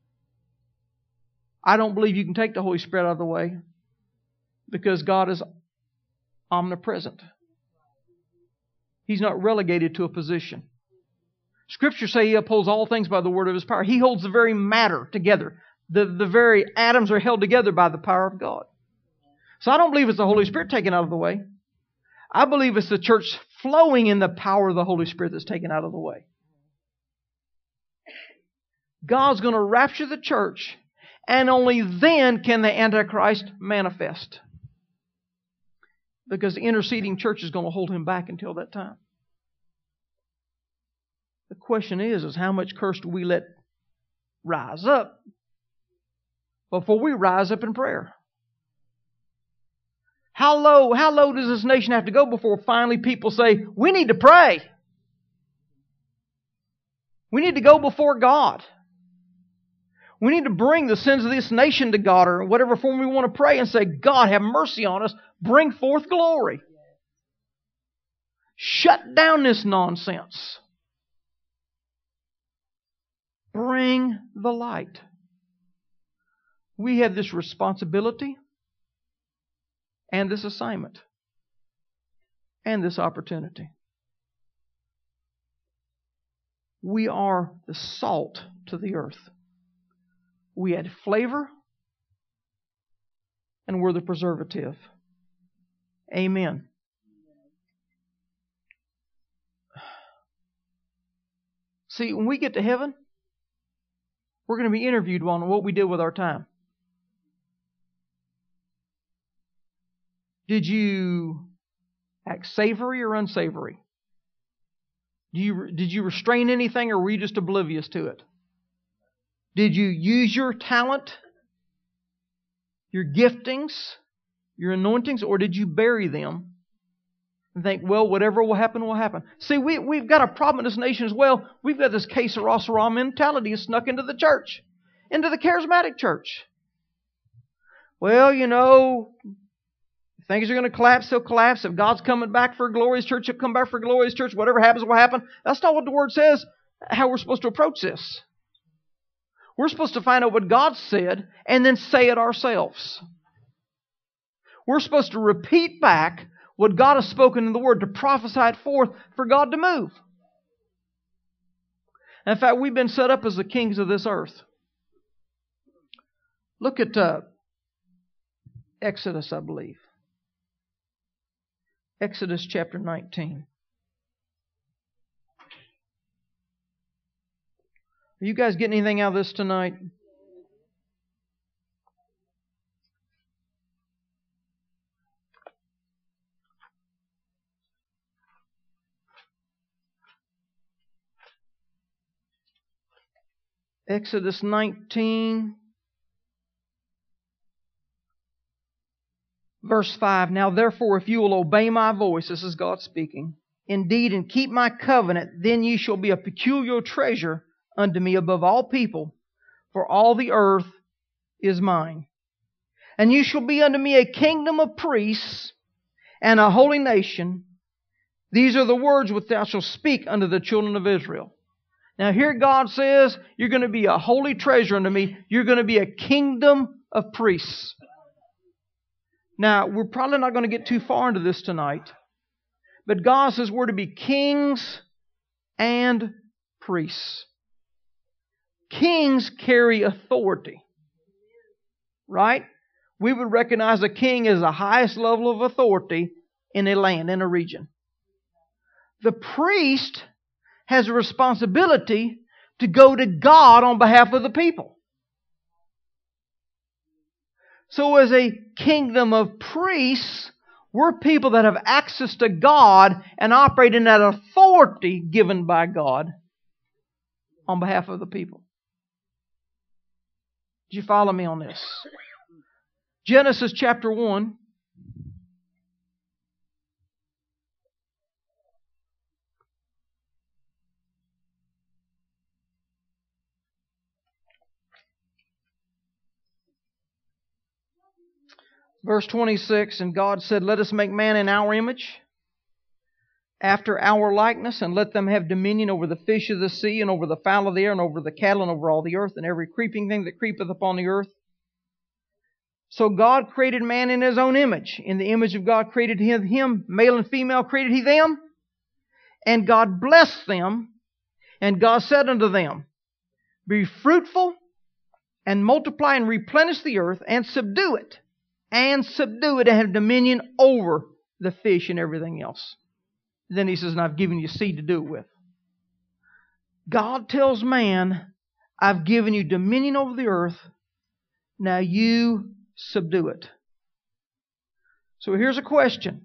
I don't believe you can take the Holy Spirit out of the way, because God is omnipresent. He's not relegated to a position. Scripture say He upholds all things by the word of His power. He holds the very matter together. The, the very atoms are held together by the power of God. So I don't believe it's the Holy Spirit taken out of the way. I believe it's the church flowing in the power of the Holy Spirit that's taken out of the way. God's going to rapture the church, and only then can the Antichrist manifest. Because the interceding church is going to hold him back until that time. The question is, is how much curse do we let rise up before we rise up in prayer? How low, how low does this nation have to go before finally people say, we need to pray? We need to go before God. We need to bring the sins of this nation to God, or in whatever form we want to pray, and say, God, have mercy on us. Bring forth glory. Shut down this nonsense. Bring the light. We have this responsibility and this assignment and this opportunity. We are the salt to the earth. We add flavor, and we're the preservative. Amen. See, when we get to heaven, we're going to be interviewed on what we did with our time. Did you act savory or unsavory? Do you, did you restrain anything, or were you just oblivious to it? Did you use your talent, your giftings, your anointings, or did you bury them and think, well, whatever will happen, will happen? See, we, we've got a problem in this nation as well. We've got this que sera, sera mentality is snuck into the church, into the charismatic church. Well, you know, if things are going to collapse, they'll collapse. If God's coming back for a glorious church, He'll come back for a glorious church. Whatever happens, will happen. That's not what the Word says, how we're supposed to approach this. We're supposed to find out what God said and then say it ourselves. We're supposed to repeat back what God has spoken in the Word, to prophesy it forth for God to move. In fact, we've been set up as the kings of this earth. Look at uh, Exodus, I believe. Exodus chapter nineteen. Are you guys getting anything out of this tonight? Exodus nineteen, verse five. Now therefore, if you will obey my voice, this is God speaking, indeed, and keep my covenant, then ye shall be a peculiar treasure unto me above all people, for all the earth is mine. And you shall be unto me a kingdom of priests and a holy nation. These are the words which thou shalt speak unto the children of Israel. Now here God says, you're going to be a holy treasure unto me. You're going to be a kingdom of priests. Now, we're probably not going to get too far into this tonight, but God says we're to be kings and priests. kings carry authority. Right? We would recognize a king as the highest level of authority in a land, in a region. The priest has a responsibility to go to God on behalf of the people. So as a kingdom of priests, we're people that have access to God and operate in that authority given by God on behalf of the people. Did you follow me on this? Genesis chapter one. Verse twenty-six, and God said, let us make man in our image, after our likeness, and let them have dominion over the fish of the sea, and over the fowl of the air, and over the cattle, and over all the earth, and every creeping thing that creepeth upon the earth. So God created man in His own image. In the image of God created He him, male and female created He them. And God blessed them, and God said unto them, be fruitful, and multiply, and replenish the earth, and subdue it. And subdue it, and have dominion over the fish and everything else. Then He says, and I've given you seed to do it with. God tells man, I've given you dominion over the earth. Now you subdue it. So here's a question.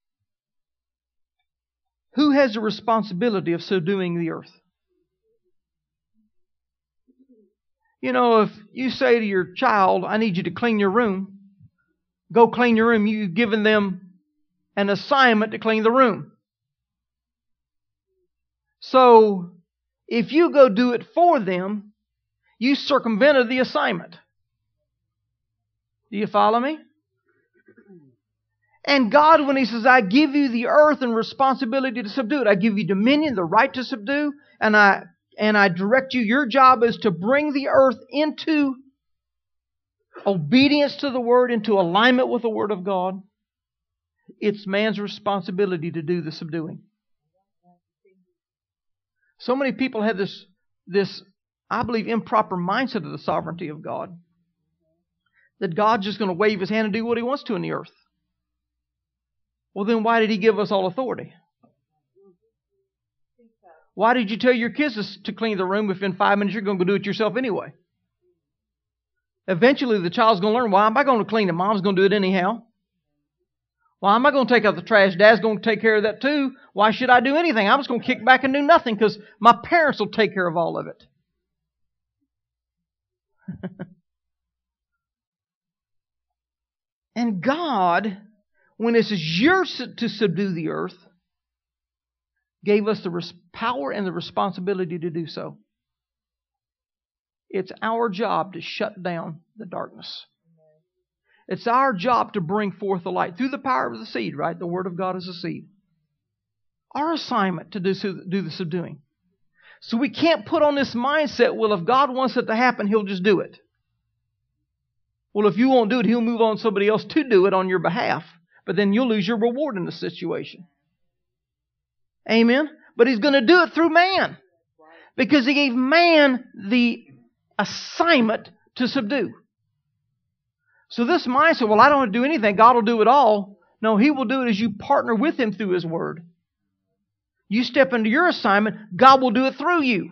Who has the responsibility of subduing the earth? You know, if you say to your child, I need you to clean your room. Go clean your room. You've given them an assignment to clean the room. So, if you go do it for them, you circumvented the assignment. Do you follow me? And God, when He says, I give you the earth and responsibility to subdue it, I give you dominion, the right to subdue, and I and I direct you, your job is to bring the earth into obedience to the Word, into alignment with the Word of God. It's man's responsibility to do the subduing. So many people have this, this, I believe, improper mindset of the sovereignty of God. That God's just going to wave His hand and do what He wants to in the earth. Well, then why did He give us all authority? Why did you tell your kids to clean the room if in five minutes you're going to go do it yourself anyway? Eventually the child's going to learn, why am I going to clean it? Mom's going to do it anyhow. Why am I going to take out the trash? Dad's going to take care of that too. Why should I do anything? I'm just going to kick back and do nothing because my parents will take care of all of it. And God, when it says you're to subdue the earth, gave us the res- power and the responsibility to do so. It's our job to shut down the darkness. It's our job to bring forth the light through the power of the seed, right? The Word of God is a seed. Our assignment to do, do the subduing. So we can't put on this mindset, well, if God wants it to happen, He'll just do it. Well, if you won't do it, He'll move on somebody else to do it on your behalf. But then you'll lose your reward in the situation. Amen? But He's going to do it through man. Because He gave man the assignment to subdue. So this mindset, well, I don't have to do anything. God will do it all. No, He will do it as you partner with Him through His Word. You step into your assignment, God will do it through you.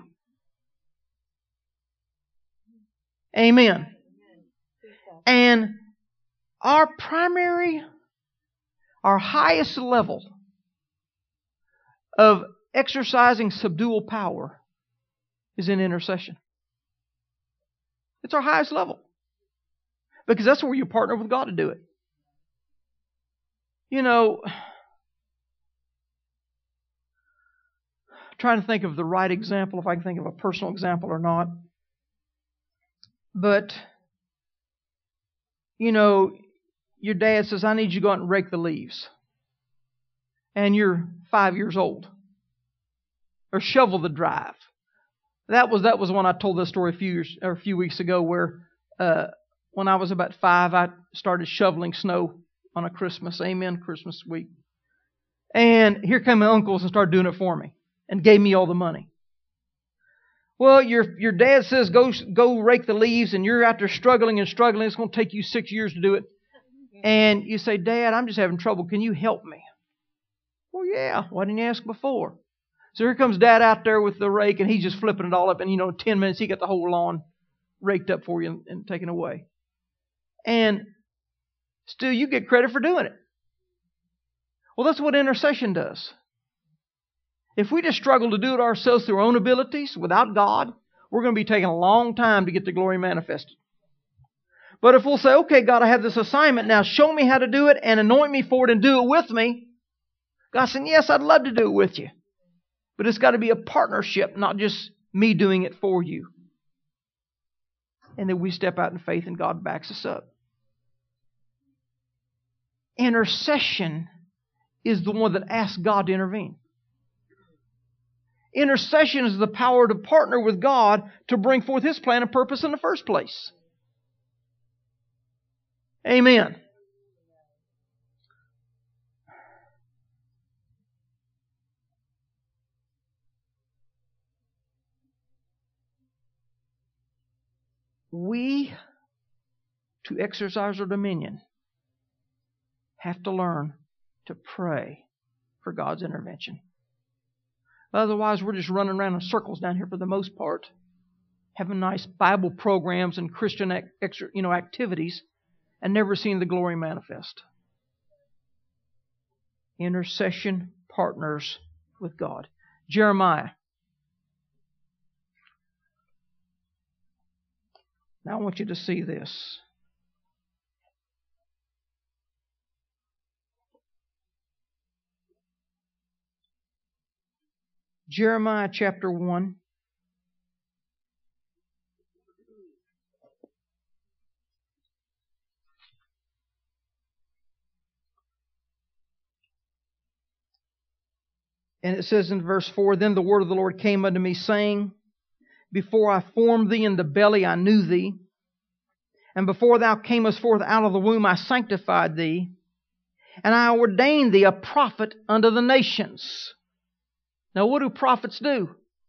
Amen. And our primary, our highest level of exercising subdual power is in intercession. It's our highest level. Because that's where you partner with God to do it. You know, trying to think of the right example, if I can think of a personal example or not. But, you know, your dad says, I need you to go out and rake the leaves. And you're five years old. Or shovel the drive. That was that was when I told this story a few years or a few weeks ago, where uh, when I was about five, I started shoveling snow on a Christmas, amen, Christmas week. And here came my uncles and started doing it for me and gave me all the money. Well, your your dad says go go rake the leaves, and you're out there struggling and struggling. It's going to take you six years to do it. And you say, Dad, I'm just having trouble. Can you help me? Well, yeah. Why didn't you ask before? So here comes Dad out there with the rake, and he's just flipping it all up. And, you know, in ten minutes, he got the whole lawn raked up for you and, and taken away. And still, you get credit for doing it. Well, that's what intercession does. If we just struggle to do it ourselves through our own abilities without God, we're going to be taking a long time to get the glory manifested. But if we'll say, okay, God, I have this assignment. Now show me how to do it and anoint me for it and do it with me. God said, yes, I'd love to do it with you. But it's got to be a partnership, not just me doing it for you. And then we step out in faith and God backs us up. Intercession is the one that asks God to intervene. Intercession is the power to partner with God to bring forth His plan and purpose in the first place. Amen. We, to exercise our dominion, have to learn to pray for God's intervention. Otherwise, we're just running around in circles down here for the most part, having nice Bible programs and Christian extra, you know, activities, and never seeing the glory manifest. Intercession partners with God. Jeremiah. Now I want you to see this. Jeremiah chapter one. And it says in verse four, Then the word of the Lord came unto me, saying, Before I formed thee in the belly, I knew thee. And before thou camest forth out of the womb, I sanctified thee. And I ordained thee a prophet unto the nations. Now, what do prophets do?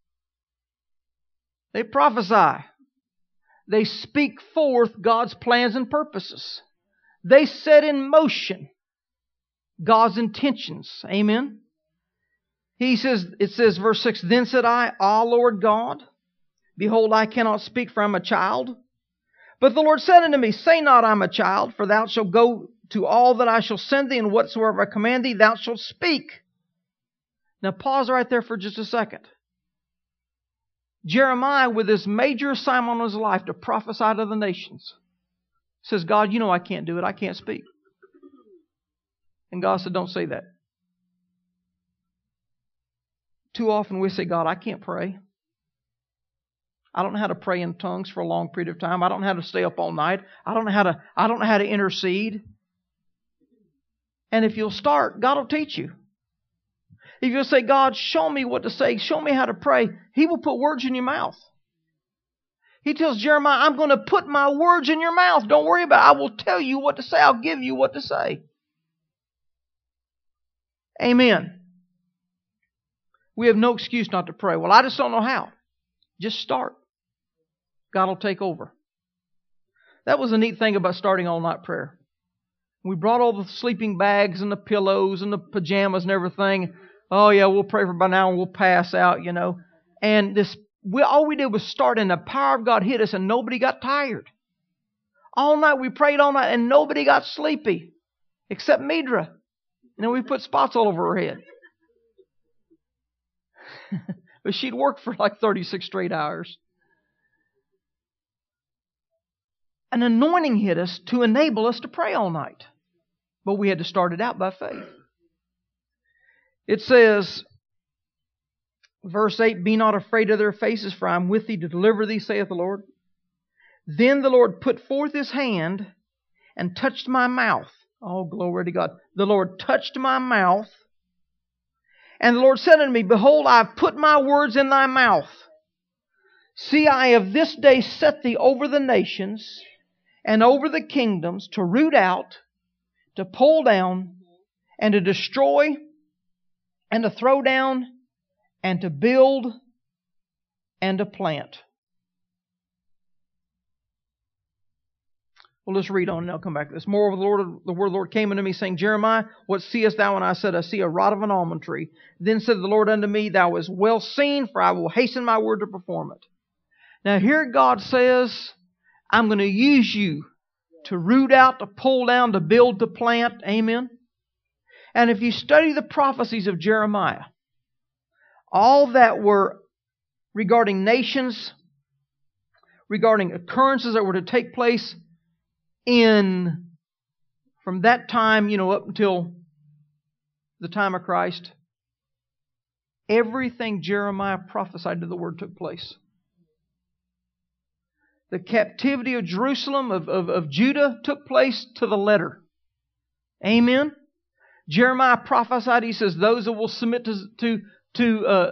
They prophesy. They speak forth God's plans and purposes. They set in motion God's intentions. Amen? He says, it says, verse six, Then said I, Ah, Lord God, behold, I cannot speak, for I am a child. But the Lord said unto me, Say not, I am a child, for thou shalt go to all that I shall send thee, and whatsoever I command thee, thou shalt speak. Now pause right there for just a second. Jeremiah, with this major assignment on his life to prophesy to the nations, says, God, you know I can't do it. I can't speak. And God said, don't say that. Too often we say, God, I can't pray. I don't know how to pray in tongues for a long period of time. I don't know how to stay up all night. I don't know how to, I don't know how to intercede. And if you'll start, God will teach you. If you'll say, God, show me what to say, show me how to pray, He will put words in your mouth. He tells Jeremiah, I'm going to put my words in your mouth. Don't worry about it. I will tell you what to say. I'll give you what to say. Amen. We have no excuse not to pray. Well, I just don't know how. Just start. God will take over. That was a neat thing about starting all-night prayer. We brought all the sleeping bags and the pillows and the pajamas and everything. Oh, yeah, we'll pray for about an hour and we'll pass out, you know. And this, we, all we did was start, and the power of God hit us, and nobody got tired. All night, we prayed all night, and nobody got sleepy, except Midra. And then we put spots all over her head. But she'd work for like thirty-six straight hours. An anointing hit us to enable us to pray all night. But we had to start it out by faith. It says, verse eight, Be not afraid of their faces, for I am with thee to deliver thee, saith the Lord. Then the Lord put forth His hand and touched my mouth. Oh, glory to God. The Lord touched my mouth. And the Lord said unto me, Behold, I have put my words in thy mouth. See, I have this day set thee over the nations and over the kingdoms, to root out, to pull down, and to destroy, and to throw down, and to build, and a plant. Well, let's read on and I'll come back to this. Moreover, the Lord, the word of the Lord came unto me, saying, Jeremiah, what seest thou? And I said, I see a rod of an almond tree. Then said the Lord unto me, Thou hast well seen, for I will hasten my word to perform it. Now here God says, I'm going to use you to root out, to pull down, to build, to plant. Amen. And if you study the prophecies of Jeremiah, all that were regarding nations, regarding occurrences that were to take place in, from that time, you know, up until the time of Christ, everything Jeremiah prophesied to the word took place. The captivity of Jerusalem, of, of, of Judah, took place to the letter. Amen. Jeremiah prophesied, he says, those that will submit to, to, to uh,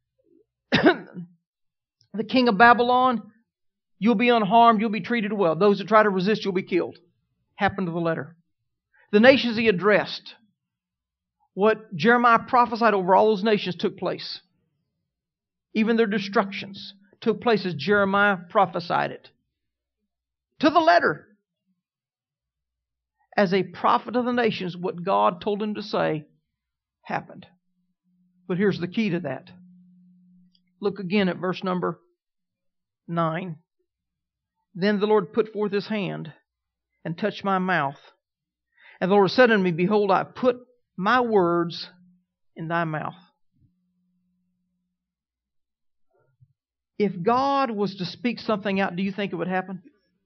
the king of Babylon, you'll be unharmed, you'll be treated well. Those that try to resist, you'll be killed. Happened to the letter. The nations he addressed, what Jeremiah prophesied over all those nations took place. Even their destructions took place as Jeremiah prophesied it. To the letter. As a prophet of the nations, what God told him to say happened. But here's the key to that. Look again at verse number nine. Then the Lord put forth His hand and touched my mouth. And the Lord said unto me, Behold, I put my words in thy mouth. If God was to speak something out, do you think it would happen?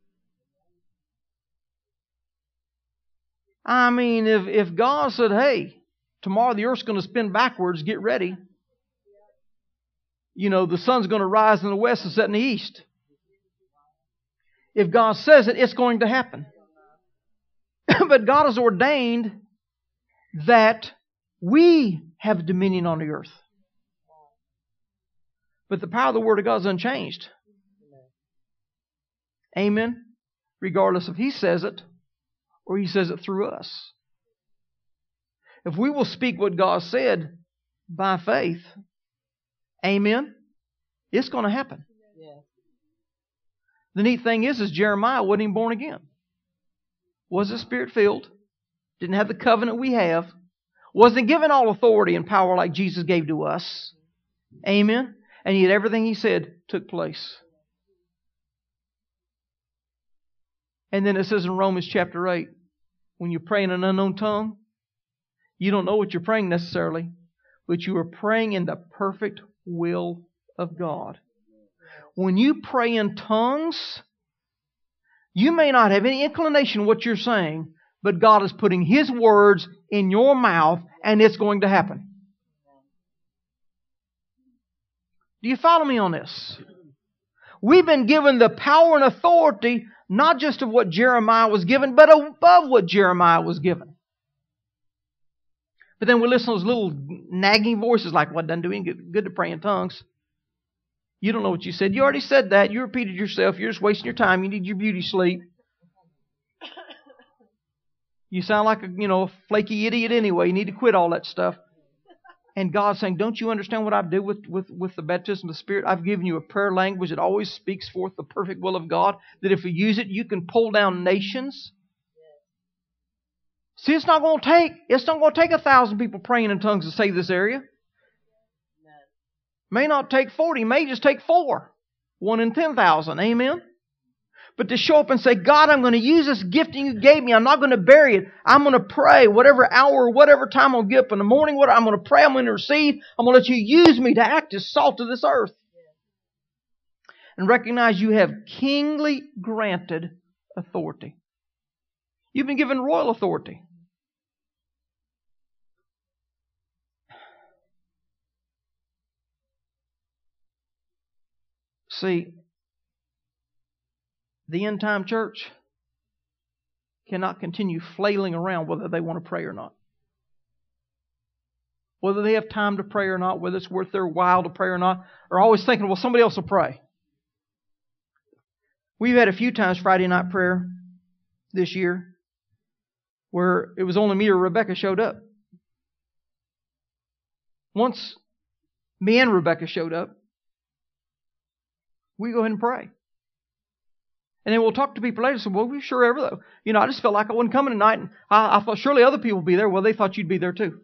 I mean, if, if God said, hey, tomorrow the earth's going to spin backwards, get ready. You know, the sun's going to rise in the west and set in the east. If God says it, it's going to happen. But God has ordained that we have dominion on the earth. But the power of the Word of God is unchanged. Amen. Regardless if He says it or He says it through us. If we will speak what God said by faith, amen, it's going to happen. Yeah. The neat thing is, is Jeremiah wasn't even born again. Wasn't Spirit-filled. Didn't have the covenant we have. Wasn't given all authority and power like Jesus gave to us. Amen. And yet everything he said took place. And then it says in Romans chapter eight, when you pray in an unknown tongue, you don't know what you're praying necessarily, but you are praying in the perfect will of God. When you pray in tongues, you may not have any inclination what you're saying, but God is putting His words in your mouth and it's going to happen. Do you follow me on this? We've been given the power and authority, not just of what Jeremiah was given, but above what Jeremiah was given. But then we listen to those little nagging voices like, well, it doesn't do any good to pray in tongues. You don't know what you said. You already said that. You repeated yourself. You're just wasting your time. You need your beauty sleep. You sound like a, you know, flaky idiot anyway. You need to quit all that stuff. And God's saying, don't you understand what I do with, with, with the baptism of the Spirit? I've given you a prayer language that always speaks forth the perfect will of God, that if you use it, you can pull down nations. See, it's not going to take, it's not going to take a thousand people praying in tongues to save this area. May not take forty, may just take four. One in ten thousand. Amen? But to show up and say, God, I'm going to use this gifting you gave me. I'm not going to bury it. I'm going to pray whatever hour, whatever time I'll get up in the morning. What I'm going to pray, I'm going to receive. I'm going to let you use me to act as salt of this earth. And recognize you have kingly granted authority. You've been given royal authority. See, the end time church cannot continue flailing around whether they want to pray or not. Whether they have time to pray or not, whether it's worth their while to pray or not, are always thinking, well, somebody else will pray. We've had a few times Friday night prayer this year where it was only me or Rebecca showed up. Once me and Rebecca showed up, We go ahead and pray. And then we'll talk to people later and say, well, we sure ever though. You know, I just felt like I wasn't coming tonight. And I, I thought surely other people would be there. Well, they thought you'd be there too.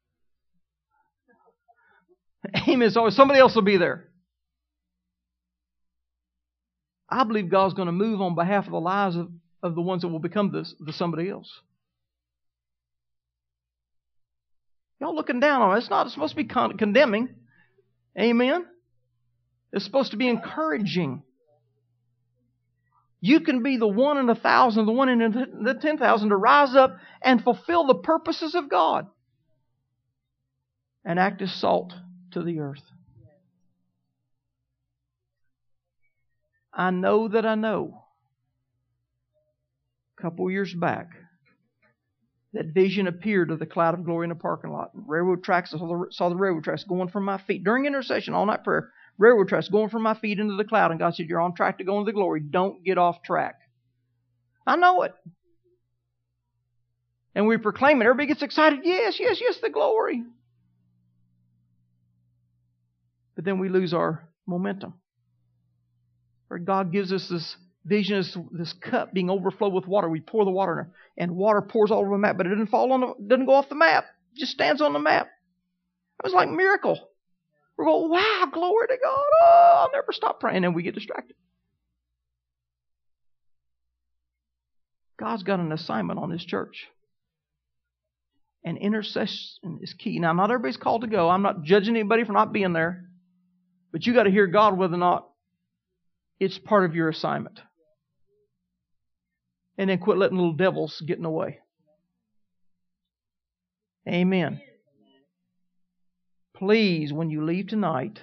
Amen. So somebody else will be there. I believe God's going to move on behalf of the lives of, of the ones that will become this, the somebody else. Y'all looking down on it. It's not it's supposed to be con- condemning. Amen. It's supposed to be encouraging. You can be the one in a thousand, the one in the ten thousand to rise up and fulfill the purposes of God and act as salt to the earth. I know that I know a couple years back that vision appeared of the cloud of glory in the parking lot. Railroad tracks, I saw the, saw the railroad tracks going from my feet. During intercession, all night prayer, railroad tracks going from my feet into the cloud. And God said, you're on track to go into the glory. Don't get off track. I know it. And we proclaim it. Everybody gets excited. Yes, yes, yes, the glory. But then we lose our momentum. Or God gives us this vision, this, this cup being overflowed with water. We pour the water in, and water pours all over the map, but it doesn't fall on the, doesn't go off the map. It just stands on the map. It was like a miracle. We're going, wow, glory to God. Oh, I'll never stop praying. And we get distracted. God's got an assignment on His church. And intercession is key. Now, not everybody's called to go. I'm not judging anybody for not being there. But you got to hear God whether or not it's part of your assignment. And then quit letting little devils get in the way. Amen. Please, when you leave tonight,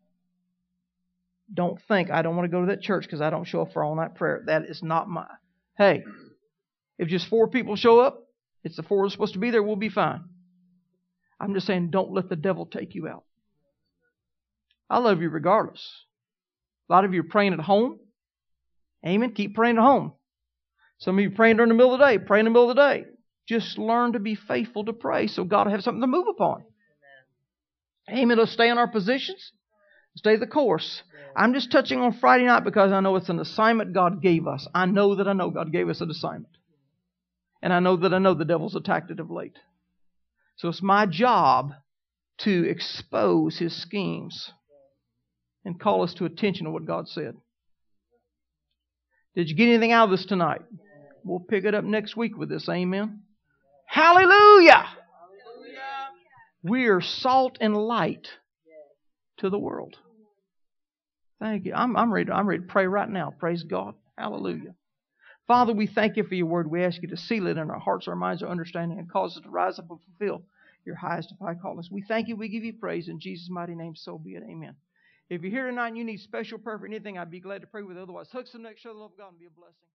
don't think, I don't want to go to that church because I don't show up for all night prayer. That is not my... Hey, if just four people show up, it's the four that's supposed to be there, we'll be fine. I'm just saying, don't let the devil take you out. I love you regardless. A lot of you are praying at home. Amen. Keep praying at home. Some of you are praying during the middle of the day. Pray in the middle of the day. Just learn to be faithful to pray so God will have something to move upon. Amen. Let's stay in our positions. Stay the course. I'm just touching on Friday night because I know it's an assignment God gave us. I know that I know God gave us an assignment. And I know that I know the devil's attacked it of late. So it's my job to expose his schemes and call us to attention to what God said. Did you get anything out of this tonight? We'll pick it up next week with this. Amen. Hallelujah! We are salt and light to the world. Thank you. I'm, I'm ready. To, I'm ready to pray right now. Praise God. Hallelujah. Father, we thank you for your word. We ask you to seal it in our hearts, our minds, our understanding, and cause us to rise up and fulfill your highest of high callings. We thank you. We give you praise. In Jesus' mighty name, so be it. Amen. If you're here tonight and you need special prayer for anything, I'd be glad to pray with you. Otherwise, hook some next show. The love of God and be a blessing.